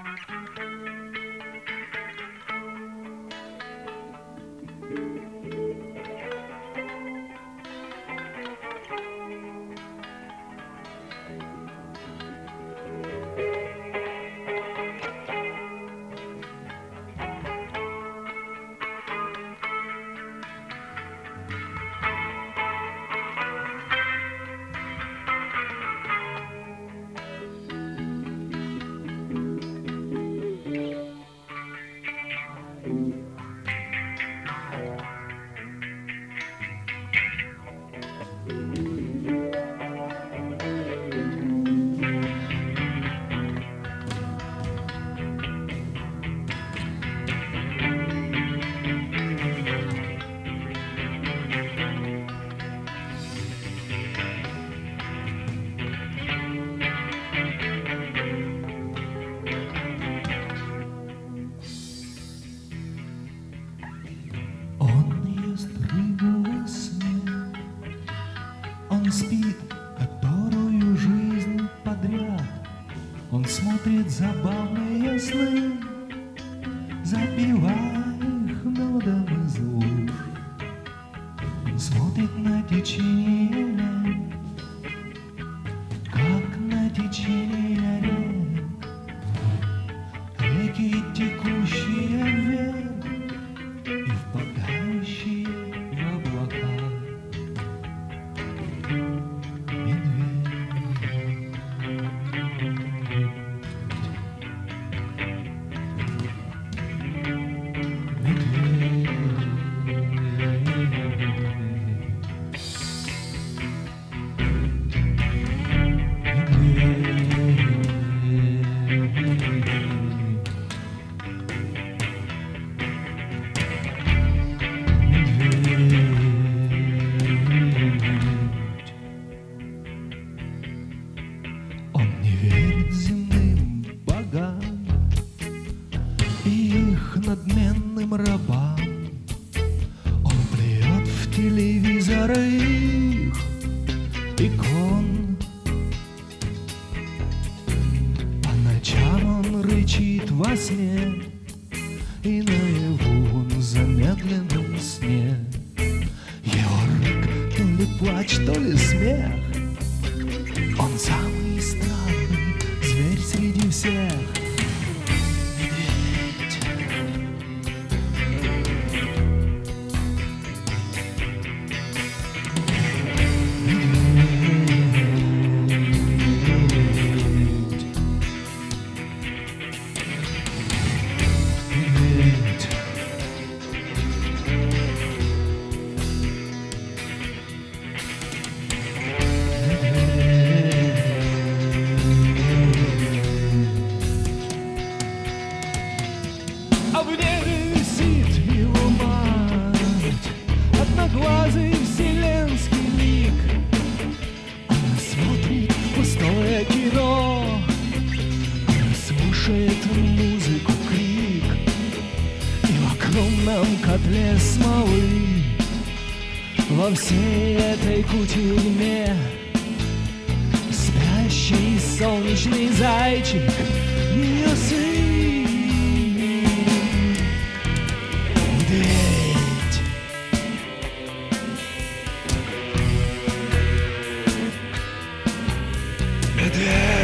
Он спит, которую жизнь подряд. Он смотрит забавные сны, запивая их нодом из уж. Он смотрит на течение лет, как на течение рек. Реки, текущие вверх и впадающие в облака. Он не верит земным богам и их надменным рабам. Он плюет в телевизоры их икон. По ночам он рычит во сне, и наяву он в замедленном сне. Его рык то ли плач, то ли смех. Он самый странный зверь среди всех. Медведь. Медведь. А в небе висит его мать, одноглазый вселенский лик. Она смотрит пустое кино, она слушает музыку, крик. И в огромном котле смолы, во всей этой кутерьме, спящий солнечный зайчик, ее сын. Медведь. Медведь.